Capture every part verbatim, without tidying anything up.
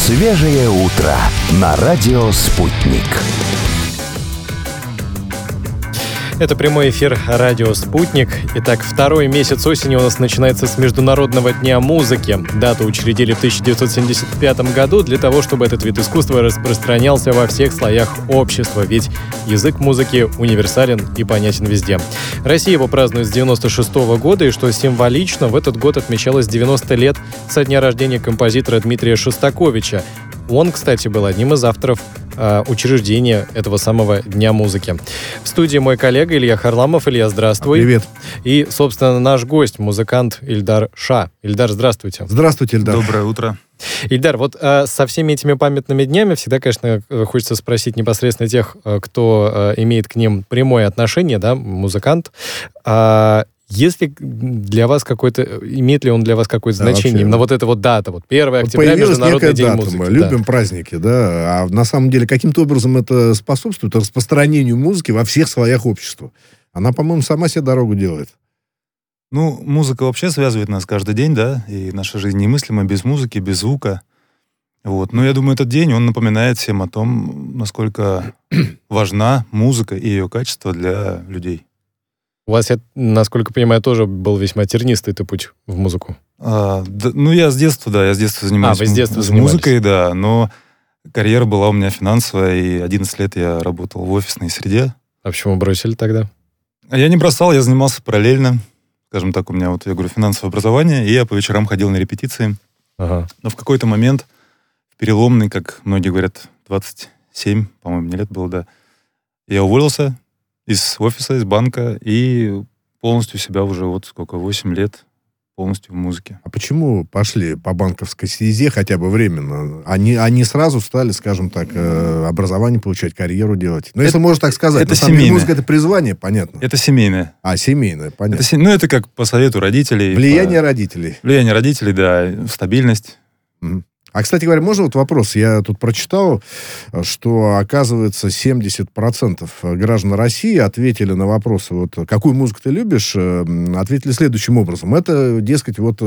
Свежее утро на радио «Спутник». Это прямой эфир радио «Спутник». Итак, второй месяц осени у нас начинается с Международного дня музыки. Дату учредили в тысяча девятьсот семьдесят пятом году для того, чтобы этот вид искусства распространялся во всех слоях общества, ведь язык музыки универсален и понятен везде. Россия его празднует с девяносто шестого года, и что символично, в этот год отмечалось девяносто лет со дня рождения композитора Дмитрия Шостаковича. Он, кстати, был одним из авторов э, учреждения этого самого Дня музыки. В студии мой коллега Илья Харламов. Илья, здравствуй. Привет. И, собственно, наш гость, музыкант Ильдар Ша. Ильдар, здравствуйте. Здравствуйте, Ильдар. Доброе утро. Ильдар, вот э, со всеми этими памятными днями всегда, конечно, хочется спросить непосредственно тех, кто э, имеет к ним прямое отношение, да, музыкант. А Есть ли для вас какой-то, имеет ли он для вас какое-то да, значение? Вообще, Именно вот эта вот дата, вот первое октября, Международный день дата, музыки. Мы да. любим праздники, да, а на самом деле каким-то образом это способствует распространению музыки во всех слоях общества. Она, по-моему, сама себе дорогу делает. Ну, музыка вообще связывает нас каждый день, да, и наша жизнь немыслима без музыки, без звука. Вот. Но я думаю, этот день, он напоминает всем о том, насколько важна музыка и ее качество для людей. У вас, я, насколько понимаю, тоже был весьма тернистый ты путь в музыку. А, да, ну, я с детства, да, я с детства занимаюсь а, вы с детства с занимались. музыкой, да, но карьера была у меня финансовая, и одиннадцать лет я работал в офисной среде. А почему бросили тогда? Я не бросал, я занимался параллельно. Скажем так, у меня, вот я говорю, финансовое образование, и я по вечерам ходил на репетиции. Ага. Но в какой-то момент, переломный, как многие говорят, двадцать семь, по-моему, мне лет было, да, я уволился из офиса, из банка, и полностью себя уже вот сколько, восемь лет полностью в музыке. А почему пошли по банковской стезе хотя бы временно? Они, они сразу стали, скажем так, образование получать, карьеру делать. Ну, если это, можно так сказать. Это на самом деле семейное. Музыка — это призвание, понятно. Это семейное. А, семейное, понятно. Это, ну, это как по совету родителей. Влияние по... родителей. Влияние родителей, да, стабильность. Mm. А, кстати говоря, можно вот вопрос? Я тут прочитал, что, оказывается, семьдесят процентов граждан России ответили на вопросы, вот, какую музыку ты любишь, ответили следующим образом. Это, дескать, вот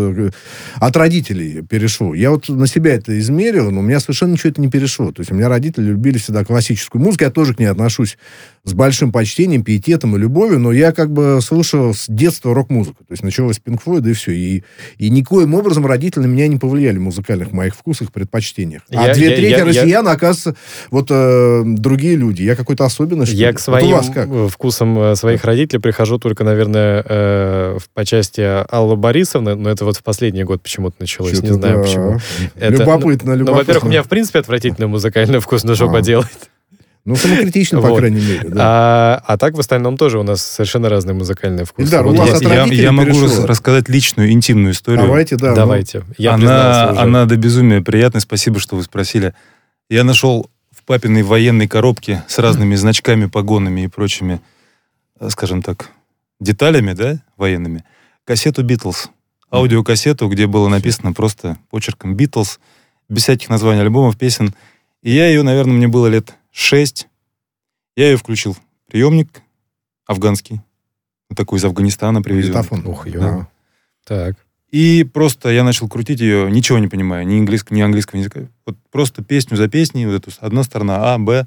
от родителей перешло. Я вот на себя это измерил, но у меня совершенно ничего это не перешло. То есть у меня родители любили всегда классическую музыку, я тоже к ней отношусь с большим почтением, пиететом и любовью, но я как бы слушал с детства рок-музыку. То есть началось с Pink Floyd, и все. И, и никоим образом родители на меня не повлияли в музыкальных моих вкусах, предпочтениях. А я, две я, трети я, россиян, я... оказывается, вот э, другие люди. Я какой-то особенный, что Я ли? к своим вот у вас как? вкусам своих родителей прихожу только, наверное, э, по части Аллы Борисовны, но это вот в последний год почему-то началось. Что-то не знаю, да. почему. Это, любопытно, ну, любопытно. Ну, во-первых, у меня, в принципе, отвратительный музыкальный вкус, но что А. поделать. Ну, самокритично, по вот. крайней мере. Да. А, а так, в остальном, тоже у нас совершенно разные музыкальные вкусы. Ильдар, вот у вас я, от я, родителей я могу перешло. рассказать личную, интимную историю. Давайте, да. Давайте. Я она, уже. она до безумия приятная. Спасибо, что вы спросили. Я нашел в папиной военной коробке с разными значками, погонами и прочими, скажем так, деталями, да, военными, кассету «Битлз». Аудиокассету, где было написано просто почерком «Битлз», без всяких названий альбомов, песен. И я ее, наверное, мне было лет шесть. Я ее включил. Приемник афганский. Вот такой из Афганистана привезен. Диктофон. Ух, ё. Да. Так. И просто я начал крутить ее, ничего не понимая, ни английского, ни английского языка. Вот просто песню за песней, вот эту, одна сторона А, Б.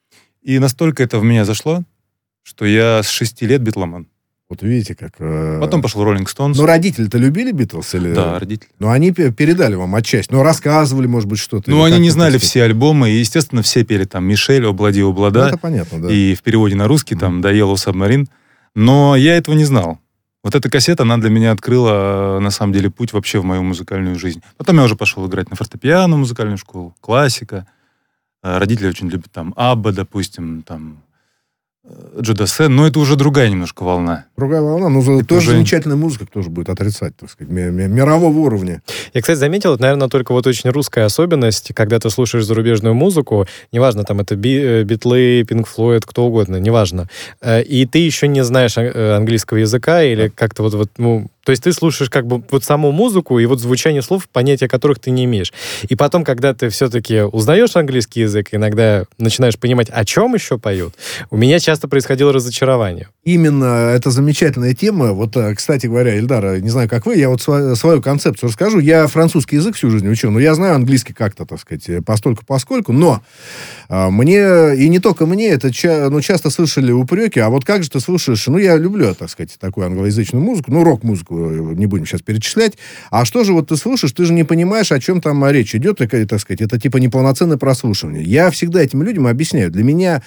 И настолько это в меня зашло, что я с шести лет битломан. Вот видите, как... Э... Потом пошел Роллинг Стоунс. Но родители-то любили Битлз? Или... Да, родители. Но они передали вам отчасти. Ну, рассказывали, может быть, что-то. Ну, они не знали все альбомы, и, естественно, все пели там «Мишель», «Облади, Облада». Ну, это понятно, да. И в переводе на русский там «Да, Yellow Submarine». Но я этого не знал. Вот эта кассета, она для меня открыла, на самом деле, путь вообще в мою музыкальную жизнь. Потом я уже пошел играть на фортепиано, музыкальную школу, классика. Родители очень любят там Абба, допустим, там Джо Дассен, но это уже другая немножко волна. Другая волна, но это тоже уже... замечательная музыка, тоже будет отрицать, так сказать, ми- ми- мирового уровня. Я, кстати, заметил, это, наверное, только вот очень русская особенность, когда ты слушаешь зарубежную музыку, неважно, там это би- Битлы, Pink Floyd, кто угодно, неважно, и ты еще не знаешь английского языка или как-то вот, вот ну, То есть ты слушаешь как бы вот саму музыку и вот звучание слов, понятия которых ты не имеешь. И потом, когда ты все-таки узнаешь английский язык, иногда начинаешь понимать, о чем еще поют, у меня часто происходило разочарование. Именно это замечательная тема. Вот, кстати говоря, Ильдар, не знаю, как вы, я вот свою, свою концепцию расскажу. Я французский язык всю жизнь учил, но я знаю английский как-то, так сказать, постольку-поскольку, но а, мне, и не только мне, это ча, ну, часто слышали упреки, а вот как же ты слушаешь, ну, я люблю, так сказать, такую англоязычную музыку, ну, рок-музыку не будем сейчас перечислять, а что же вот ты слушаешь, ты же не понимаешь, о чем там речь идет, и, так сказать, это типа неполноценное прослушивание. Я всегда этим людям объясняю, для меня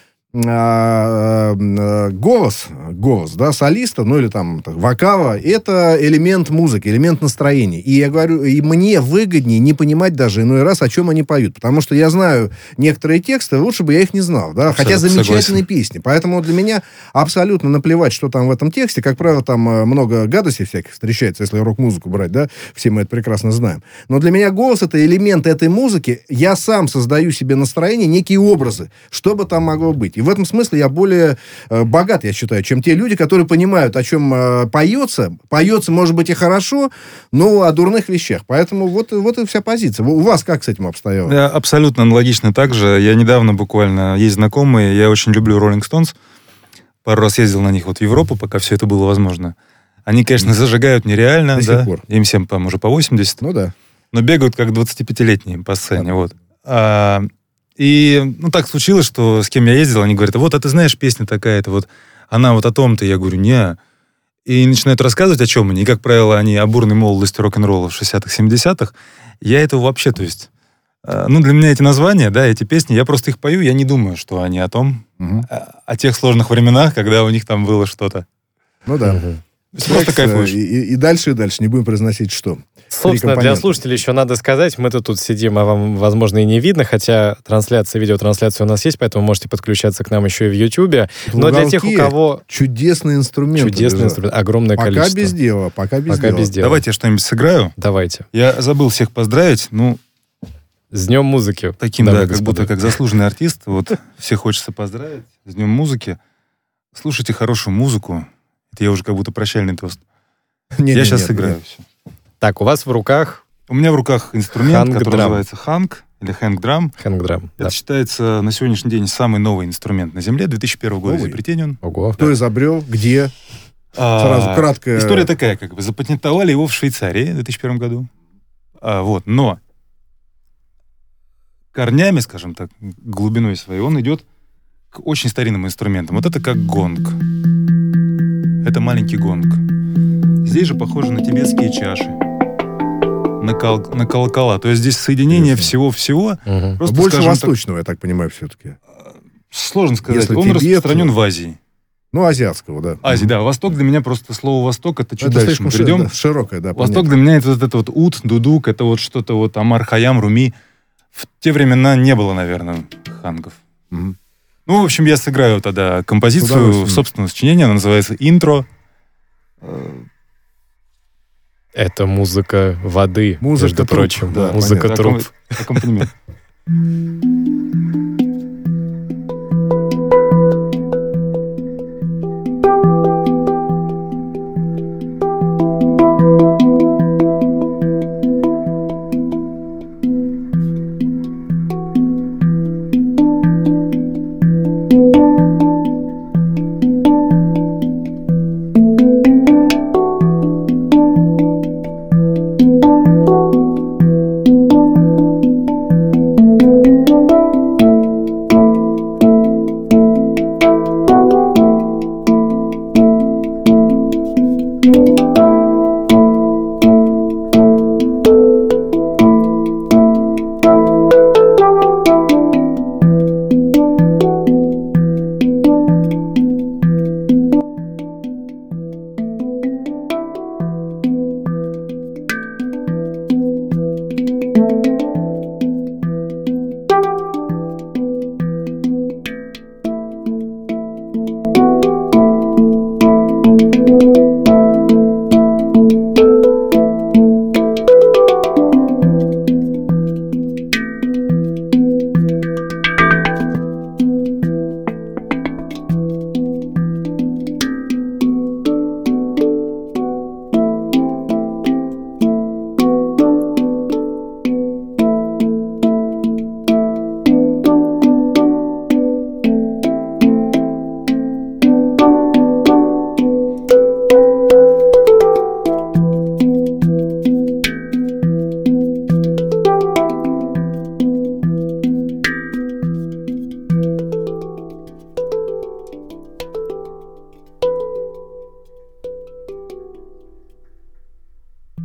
голос, голос, да, солиста, ну или там так, вокала, это элемент музыки, элемент настроения. И я говорю, и мне выгоднее не понимать даже иной раз, о чем они поют. Потому что я знаю некоторые тексты, лучше бы я их не знал, да, хотя замечательные согласен. Песни. Поэтому для меня абсолютно наплевать, что там в этом тексте. Как правило, там много гадостей всяких встречается, если рок-музыку брать, да, все мы это прекрасно знаем. Но для меня голос — это элемент этой музыки. Я сам создаю себе настроение, некие образы, что бы там могло быть. И в этом смысле я более э, богат, я считаю, чем те люди, которые понимают, о чем э, поется. Поется, может быть, и хорошо, но о дурных вещах. Поэтому вот, вот и вся позиция. У вас как с этим обстояло? Я абсолютно аналогично так же. Я недавно буквально, есть знакомые, я очень люблю Rolling Stones. Пару раз ездил на них вот в Европу, пока все это было возможно. Они, конечно, зажигают нереально. До да? сих пор. Им всем, по-моему, уже по восемьдесят. Ну да. Но бегают как двадцатипятилетние по сцене. Да. Вот. А, И, ну, так случилось, что с кем я ездил, они говорят, вот, а ты знаешь, песня такая-то, вот, она вот о том-то. Я говорю, не. И начинают рассказывать, о чем они. И, как правило, они о бурной молодости рок-н-ролла в шестидесятых, семидесятых. Я этого вообще, то есть, э, ну, для меня эти названия, да, эти песни, я просто их пою, я не думаю, что они о том, угу. о, о тех сложных временах, когда у них там было что-то. Ну, да. Угу. Просто кайфуешь. И, и, и дальше, и дальше. Не будем произносить, что. Собственно, для слушателей еще надо сказать, мы-то тут сидим, а вам, возможно, и не видно, хотя трансляция, видеотрансляция у нас есть, поэтому можете подключаться к нам еще и в Ютьюбе. Но для тех, у кого... Чудесный инструмент. Чудесный инструмент, огромное пока количество. Без дела, пока без пока дела. без дела. Давайте я что-нибудь сыграю. Давайте. Я забыл всех поздравить, ну... С Днем музыки. Таким, да, как будто как заслуженный артист. Вот всех хочется поздравить с Днем музыки. Слушайте хорошую музыку. Это я уже как будто прощальный тост. Не, я не, сейчас нет, сыграю нет. все. Так, у вас в руках... У меня в руках инструмент, Hang который drum. называется ханг или хэнг-драм. Хэнг-драм, Это да. считается на сегодняшний день самый новый инструмент на Земле. две тысячи первого года изобретение он. Ого. Кто изобрел, где? А, Сразу краткая... История такая, как бы запатентовали его в Швейцарии в две тысячи первом году. А, вот, но корнями, скажем так, глубиной своей, он идет к очень старинным инструментам. Вот это как гонг. Это маленький гонг. Здесь же похоже на тибетские чаши. На, кол- на колокола. То есть здесь соединение всего-всего. Угу. Просто, больше восточного, так, я так понимаю, все-таки. Сложно сказать. Если он Тибет, распространен в Азии. Ну, азиатского, да. Азия, да. Восток для меня просто слово «восток» — это чуть это дальше мы ши- придем. да, широкое, да. Восток для меня это вот это вот ут, дудук, это вот что-то вот Амар Хаям, Руми. В те времена не было, наверное, хангов. Угу. Ну, в общем, я сыграю тогда композицию в собственном сочинении. Она называется «Интро». Это музыка воды, музыка между труп, прочим. да, музыка понятно. труп. Аккомпанемент.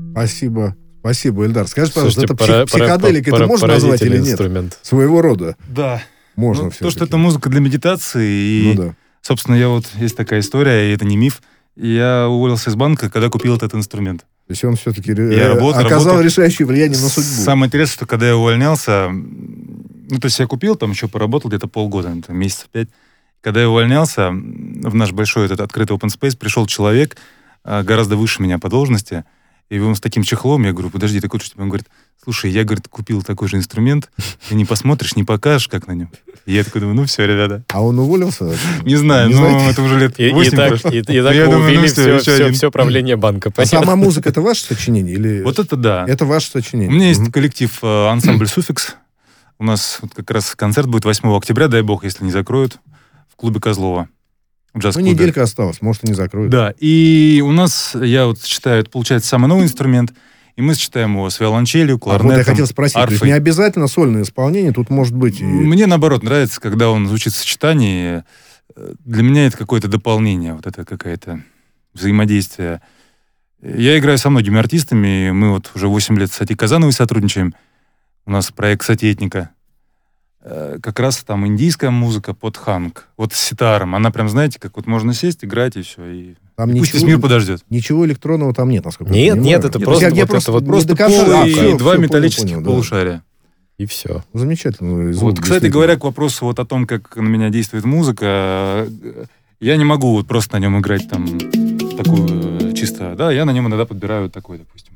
Спасибо. Спасибо, Эльдар. Скажи, пожалуйста, Слушайте, это пора- псих- психоделик, пора- это можно назвать или нет? инструмент. Своего рода. Да. Можно Ну, все. то, что это музыка для медитации, и, Ну да. собственно, я вот, есть такая история, и это не миф, я уволился из банка, когда купил этот инструмент. То есть он все-таки Я работал, оказал работал. решающее влияние на судьбу. Самое интересное, что когда я увольнялся, ну, то есть я купил, там еще поработал где-то полгода, там, месяцев пять. Когда я увольнялся, в наш большой этот открытый open space пришел человек а, гораздо выше меня по должности, и он с таким чехлом, я говорю, подожди, такой что? Он говорит, слушай, я, говорит, купил такой же инструмент, ты не посмотришь, не покажешь, как на нем. И я такой думаю, ну все, ребята. А он уволился? Не знаю, Не ну знаете? это уже лет И, и восемь так, прошло. и, и так Я вы думаю, увели ну всё, все, еще все, один. все правление банка. А Понятно? сама музыка — это ваше сочинение? Или... Вот это да. Это ваше сочинение? У меня есть Мгм. коллектив э, ансамбль «Суффикс». У нас вот как раз концерт будет восьмого октября, дай бог, если не закроют, в клубе Козлова. В Ну, джаз-клубе. неделька осталась, может, и не закроют. Да, и у нас, я вот считаю, это получается самый новый инструмент, и мы сочетаем его с виолончелью, А вот кларнетом, я хотел спросить, то есть арфой. не обязательно сольное исполнение, тут может быть... и- Мне, наоборот, нравится, когда он звучит в сочетании. Для меня это какое-то дополнение, вот это какое-то взаимодействие. Я играю со многими артистами, мы вот уже восемь лет с Атей Казановой сотрудничаем. У нас проект «Сатиэтника». Э, Как раз там индийская музыка под ханг. Вот с ситаром. Она прям, знаете, как вот можно сесть, играть и все. И Там пусть ничего, весь мир подождет. ничего электронного там нет, насколько я Нет, понимаю. нет, это Нет, просто я- я вот это вот не Просто до конца- пол А, и всё, два всё, металлических понял, да. полушария. И все. Замечательно. Вот, кстати говоря, к вопросу вот о том, как на меня действует музыка, э, я не могу вот просто на нем играть там такую э, чисто, да, я на нем иногда подбираю вот такой, допустим.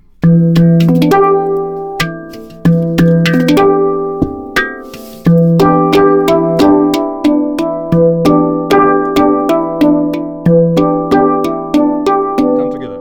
Come together.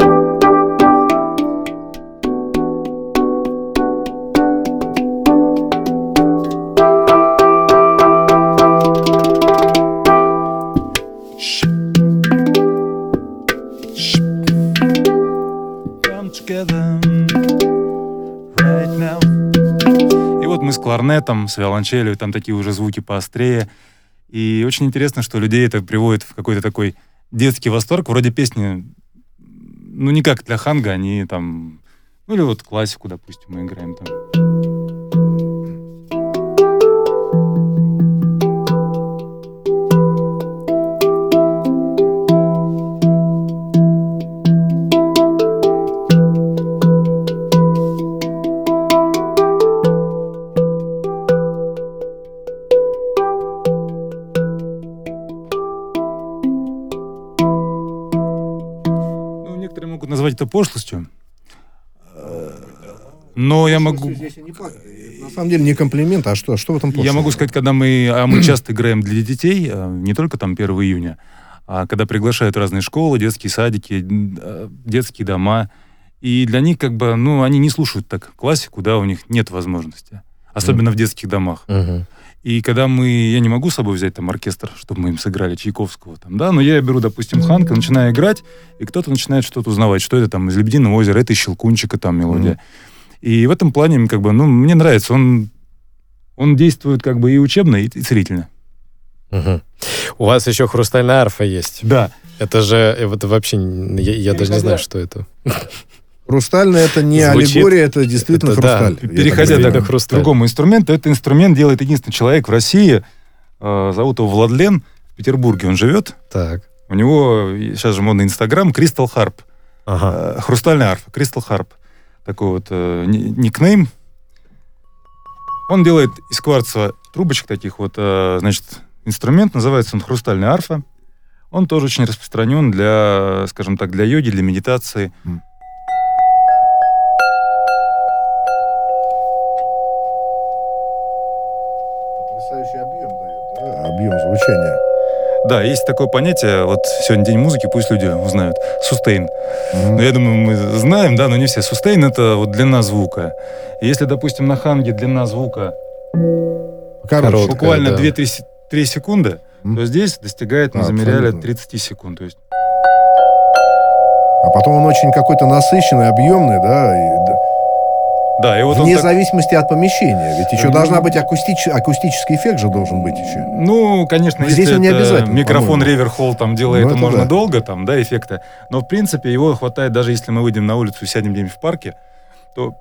Come together right now. И вот мы с кларнетом, с виолончелью, там такие уже звуки поострее. И очень интересно, что людей это приводит в какой-то такой детский восторг. Вроде песни, ну, не как для ханга, они там... Ну, или вот классику, допустим, мы играем там. Ну, некоторые могут назвать это пошлостью. Но я могу... На самом деле не комплимент, а что, что в этом Я пошлого? могу сказать, когда мы, а мы часто играем для детей, а, не только там первого июня, а когда приглашают разные школы, детские садики, а, детские дома, и для них как бы, ну, они не слушают так классику, да, у них нет возможности, особенно в детских домах. Мгм. И когда мы, я не могу с собой взять там оркестр, чтобы мы им сыграли Чайковского, там, да, но я беру, допустим, ханг и начинаю играть, и кто-то начинает что-то узнавать, что это там из «Лебединого озера», это из «Щелкунчика» там мелодия. И в этом плане, как бы, ну, мне нравится, он, он действует как бы и учебно, и, и целительно. Мгм. У вас еще хрустальная арфа есть. Да. Это же, э, вот вообще, я, я даже не знаю, что это. Хрустальное — это не Звучит- аллегория, это действительно это да. хрусталь. Я Переходя так да, да, понимаю. к хрусталь. другому инструменту, это инструмент делает единственный человек в России, э, зовут его Владлен, в Петербурге он живет. Так. У него, сейчас же модный Инстаграм, Crystal Harp. Ага. Э, хрустальная арфа, Crystal Harp. Такой вот э, ни- никнейм. Он делает из кварца трубочек таких вот, э, значит, инструмент, называется он хрустальная арфа. Он тоже очень распространен для, скажем так, для йоги, для медитации. М. Потрясающий объем дает, да? Объем звучания. Да, есть такое понятие, вот сегодня день музыки, пусть люди узнают, сустейн. Мгм. Ну, я думаю, мы знаем, да, но не все. Сустейн — это вот длина звука. И если, допустим, на ханге длина звука Короче. Короткая, буквально да. две-три секунды, М. то здесь достигает, мы А, замеряли, абсолютно. тридцать секунд. То есть, А потом он очень какой-то насыщенный, объемный, да? и да. Да, и вот Вне он так... зависимости от помещения. Ведь еще Ну, должна быть акустич... акустический эффект же должен быть еще. Ну, конечно, Здесь если он не это обязательно, микрофон по-моему. Риверхолл там делает, Ну, это это можно да. долго, там, да, эффекта. Но, в принципе, его хватает, даже если мы выйдем на улицу и сядем где-нибудь в парке, то...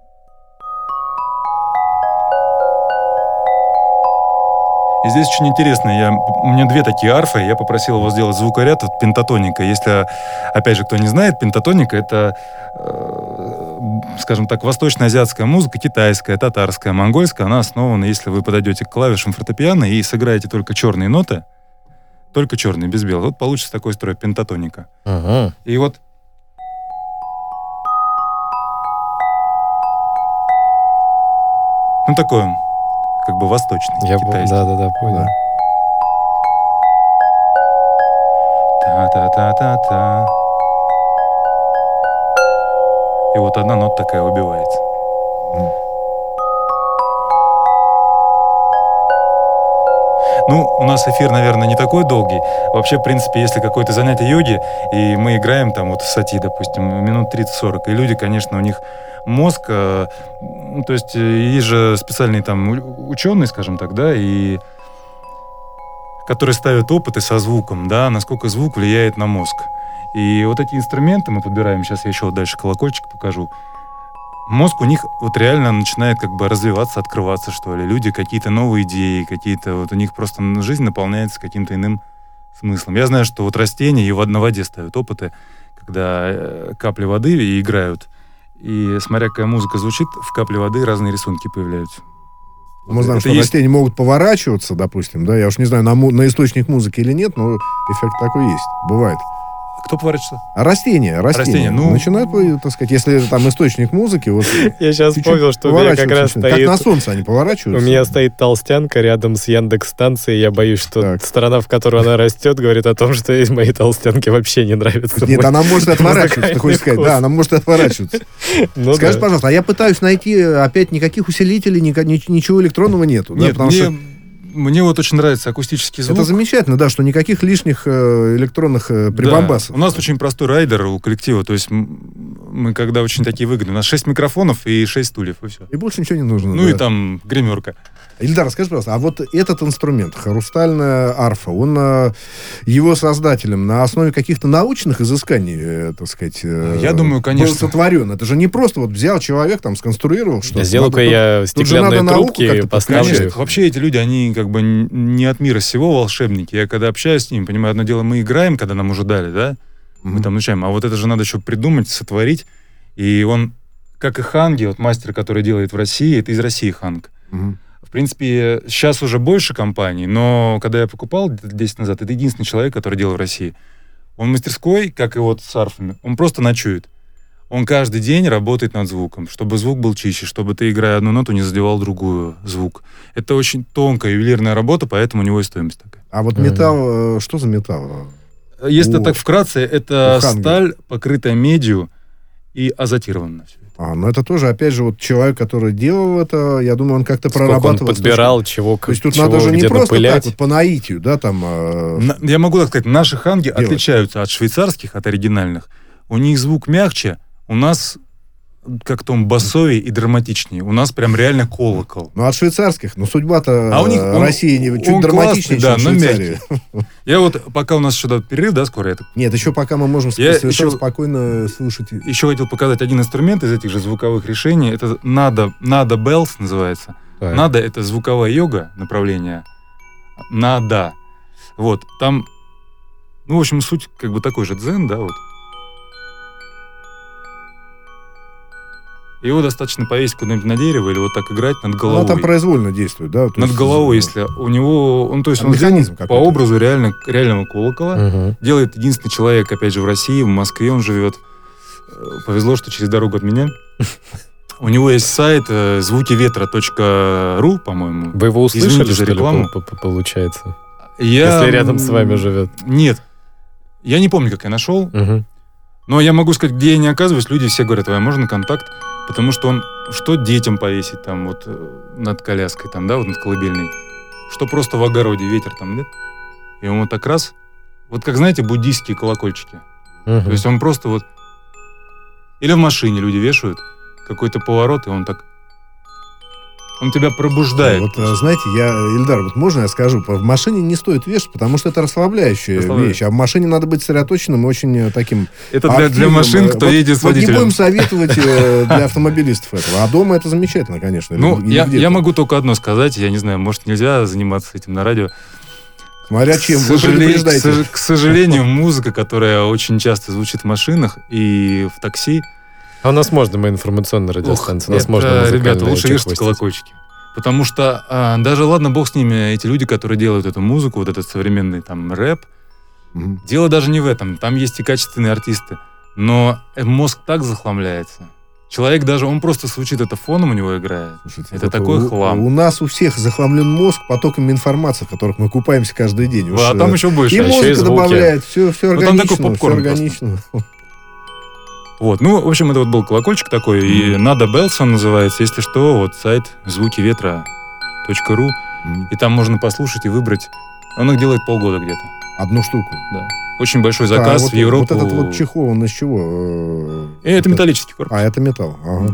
И здесь очень интересно, я, у меня две такие арфы, я попросил его сделать звукоряд от пентатоника. Если, опять же, кто не знает, пентатоника — это, э, скажем так, восточноазиатская музыка, китайская, татарская, монгольская. Она основана, если вы подойдете к клавишам фортепиано и сыграете только черные ноты, только черные, без белых, вот получится такой строй, пентатоника. Ага. И вот ну такой он, как бы восточный, Я понял, китайский. да-да-да, понял. Та-та-та-та-та. И вот одна нота такая убивается. Ну, у нас эфир, наверное, не такой долгий. Вообще, в принципе, если какое-то занятие йоги, и мы играем там вот в сати, допустим, минут тридцать-сорок, и люди, конечно, у них мозг, э, ну, то есть есть же специальные там ученые, скажем так, да, и которые ставят опыты со звуком, да, насколько звук влияет на мозг. И вот эти инструменты мы подбираем, сейчас я еще вот дальше колокольчик покажу. Мозг у них вот реально начинает как бы развиваться, открываться, что ли. Люди какие-то новые идеи, какие-то вот у них просто жизнь наполняется каким-то иным смыслом. Я знаю, что вот растения и на воде ставят опыты, когда капли воды и играют. И смотря какая музыка звучит, в капле воды разные рисунки появляются. Мы Вот знаем, это что есть... растения могут поворачиваться, допустим, да, я уж не знаю, на, му- на источник музыки или нет, но эффект такой есть, бывает. Кто поворачивается? А растения, растения, Растения, ну- начинают, так сказать, если там источник музыки, вот Я сейчас чуть-чуть вспомнил, что у меня как раз поворачиваются начинают. стоит... Как на солнце они У поворачиваются. меня стоит толстянка рядом с Яндекс-станцией. Я боюсь, что Так. сторона, в которую она растет, говорит о том, что из моей толстянки вообще не нравится. Нет, мой она может отворачиваться, ты музыкальный хочешь сказать. вкус. Да, она может отворачиваться. Ну Скажи, да. пожалуйста, а я пытаюсь найти, опять, никаких усилителей, ника- ни- ничего электронного нету. да, Нет, потому мне, что мне вот очень нравится акустический звук. это замечательно, да, что никаких лишних э, электронных э, Да. прибамбасов. У нас очень простой райдер у коллектива, то есть м- мы когда очень такие выгодные. У нас шесть микрофонов и шесть стульев, и все. И больше ничего не нужно. Ну да. и там гримерка. Ильдар, скажи, пожалуйста, а вот этот инструмент, хрустальная арфа, он э, его создателем на основе каких-то научных изысканий, э, так сказать, э, Я думаю, конечно. был сотворен? Это же не просто вот взял человек, там, сконструировал что-то. Сделаю-ка Надо я тут же надо стеклянные науку трубки как-то и поставлю подключать. их. Вообще эти люди, они как бы н- не от мира сего волшебники. Я когда общаюсь с ними, понимаю, одно дело, мы играем, когда нам уже дали, да? Мы Мгм. там изучаем. А вот это же надо еще придумать, сотворить. И он, как и Ханги, вот мастер, который делает в России, это из России Ханг. Мгм. В принципе, сейчас уже больше компаний, но когда я покупал десять назад, это единственный человек, который делал в России. Он в мастерской, как и вот с арфами, он просто ночует. Он каждый день работает над звуком, чтобы звук был чище, чтобы ты, играя одну ноту, не задевал другую звук. Это очень тонкая ювелирная работа, поэтому у него и стоимость такая. А вот Мгм. металл, э, что за металл? Если У- так вкратце, это у Ханги. сталь, покрытая медью и азотирована. всё это. А, ну это тоже, опять же, вот человек, который делал это, я думаю, он как-то Сколько он прорабатывал. подбирал, чего, То есть тут чего надо же не где просто напылять. так вот по наитию, да, там... э, На- Я могу так сказать, наши ханги Делать. отличаются от швейцарских, от оригинальных. У них звук мягче, у нас как-то он басовее и драматичнее. У нас прям реально колокол. Ну, от швейцарских, ну, судьба-то А у них э, он- России не, чуть он драматичнее, классный, да, чем но Швейцария. Я вот, пока у нас еще да, перерыв, да, скоро, я так Нет, еще пока мы можем Я совершенно еще- спокойно слушать. еще хотел показать один инструмент из этих же звуковых решений. Это Nada, Nada Bells называется. Так. Nada — это звуковая йога направление. Nada. Вот, там, ну, в общем, суть как бы такой же дзен, да, вот. Его достаточно повесить куда-нибудь на дерево или вот так играть над головой. Она там произвольно действует, да? то Над есть, головой, э, если у него, он, то есть Там он сделан механизм по какой-то. образу реально, реального колокола. Мгм. Делает единственный человек, опять же, в России, в Москве он живет. Э, Повезло, что через дорогу от меня. У него есть сайт э, звуки ветра точка ру, по-моему. Вы его услышали, Извините за что ли, рекламу. по- по- получается? Я, Если рядом с вами м, живет. Нет. Я не помню, как я нашел. Мгм. Но я могу сказать, где я не оказываюсь, люди все говорят, а можно контакт? Потому что он, что детям повесить там вот э, над коляской, там, да, вот над колыбельной, что просто в огороде ветер там, нет? И он вот так раз, вот как, знаете, буддийские колокольчики. Мгм. То есть он просто вот... Или в машине люди вешают. какой-то поворот, и он так... Он тебя пробуждает. Вот, знаете, я, Ильдар, вот можно я скажу, в машине не стоит вешать, потому что это расслабляющая Расслабляющая. вещь, а в машине надо быть сосредоточенным и очень таким Это для, для активным. машин, кто вот, едет с вот не водителем. будем советовать э, для автомобилистов этого, а дома это замечательно, конечно. Ну, или я, где-то. я могу только одно сказать, я не знаю, может, нельзя заниматься этим на радио. Смотря чем, К вы сожалению, к, предупреждаете. сож- к сожалению, музыка, которая очень часто звучит в машинах и в такси, А у нас можно, мы информационная радиостанция, ох, нас это, можно ребята, музыкальные лучше вешать чехвостить. колокольчики. Потому что а, даже, ладно, бог с ними, эти люди, которые делают эту музыку, вот этот современный там рэп, Мгм. дело даже не в этом. Там есть и качественные артисты. Но мозг так захламляется. Человек даже, он просто звучит, это фоном у него играет. Слушайте, Это вот такой у, хлам. У нас у всех захламлен мозг потоками информации, в которых мы купаемся каждый день. Уж, А там э, еще больше. и а еще и музыка звуки. добавляет, все, все Ну, там органично, такой все попкорн органично. Вот, ну, в общем, это вот был колокольчик такой, и Nada Bells он называется, если что, вот сайт звуки ветра точка ру, Мгм. и там можно послушать и выбрать. Он их делает полгода где-то, Одну штуку. да. Очень большой Да, заказ вот, в Европу. Вот этот вот чехол, он из чего? э, И это металлический корпус. А, это металл. Ага. Да.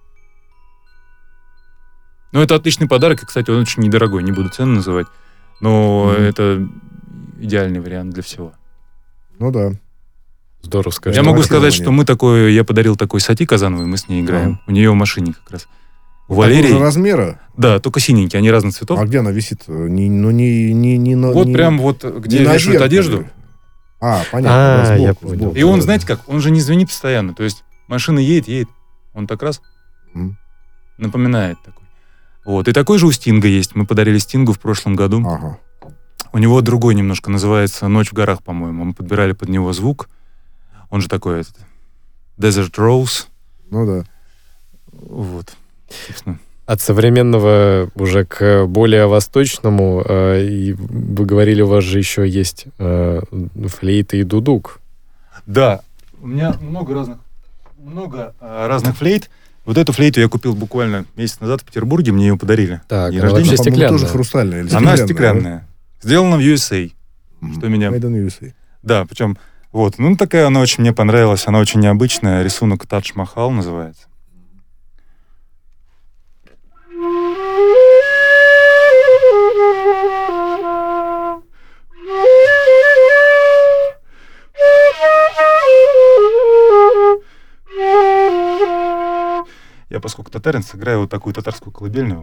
Ну, это отличный подарок, и, кстати, он очень недорогой, не буду цену называть, но Мгм. это идеальный вариант для всего. Ну да. Здорово Я сказать. Конечно, могу маркирование. сказать, что мы такой, я подарил такой Сати Казановой, мы с ней играем. У нее в машине как раз. У Валерии, Такого же размера. да, только синенькие, они разных цветов. А где она висит? Не, ну, не, не, не на... Вот не- прям вот, где не на вешают зеркале. одежду. А, понятно. А, да, сбоку, я понял. сбоку, И он, да. знаете как, он же не звенит постоянно. То есть машина едет, едет. Он так раз Мгм. напоминает такой. Вот. И такой же у Стинга есть. Мы подарили Стингу в прошлом году. Ага. У него другой немножко, называется «Ночь в горах», по-моему. Мы подбирали под него звук. Он же такой этот, Desert Rose. Ну да. Вот. Собственно. От современного уже к более восточному, э, и вы говорили, у вас же еще есть э, флейта и дудук. Да, у меня много разных, много а, разных флейт. Вот эту флейту я купил буквально месяц назад в Петербурге, мне ее подарили. Так, День она рождения. вообще По-моему, стеклянная. тоже хрустальная. Или Она стеклянная, стеклянная. Сделана в ю эс эй. да? Мгм. Что меня- Made in ю эс эй. Да, причем, вот, ну такая она очень мне понравилась, она очень необычная, рисунок Тадж Махал называется. Я, поскольку татарин, сыграю вот такую татарскую колыбельную.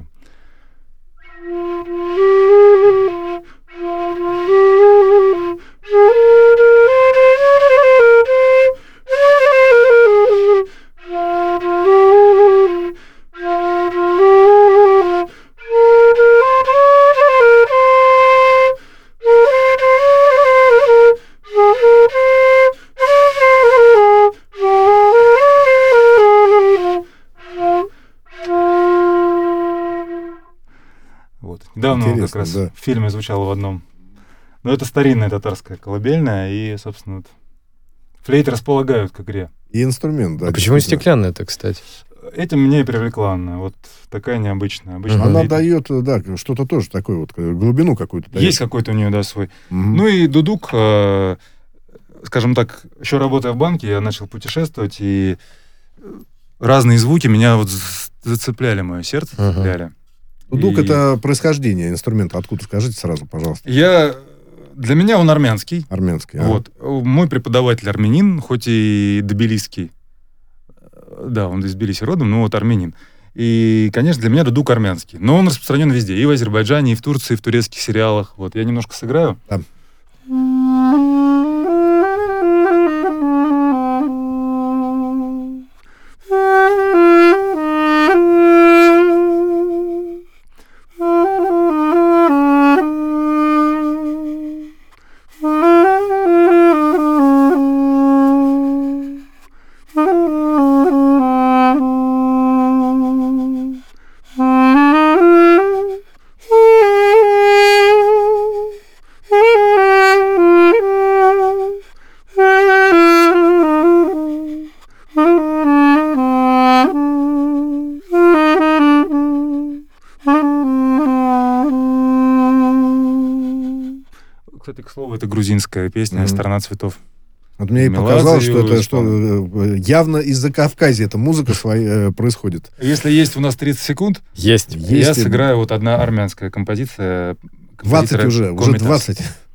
Вот. Недавно он как Интересно, раз да. в фильме звучал в одном. Но это старинная татарская колыбельная, и, собственно, вот флейты располагают к игре. И инструмент, да. А почему действительно. стеклянная-то, кстати? Этим меня и привлекла она. Вот такая необычная. Обычно Мгм. Она флейта. дает, да, что-то тоже такое вот, э, глубину какую-то дает. Есть какой-то у нее, да, свой. Мгм. Ну и дудук, э, скажем так, еще работая в банке, я начал путешествовать, и разные звуки меня вот з- зацепляли, мое сердце Ага. зацепляли. Дудук И это происхождение инструмента. Откуда, скажите сразу, пожалуйста. Я... Для меня он армянский. Армянский. а? Вот. Мой преподаватель армянин, хоть и тбилисский. Да, он из Тбилиси родом, но вот армянин. И, конечно, для меня дудук армянский. Но он распространен везде. И в Азербайджане, и в Турции, и в турецких сериалах. Вот. Я немножко сыграю. Да. Кстати, к слову, это грузинская песня Мгм. «Страна цветов». Вот мне и Меладзе показалось, что это его что, э, явно из-за Кавказа эта музыка своя, э, происходит. Если есть у нас тридцать секунд, Есть. Есть я и- сыграю вот одна армянская композиция. двадцать композитора уже, уже Комитас. двадцать.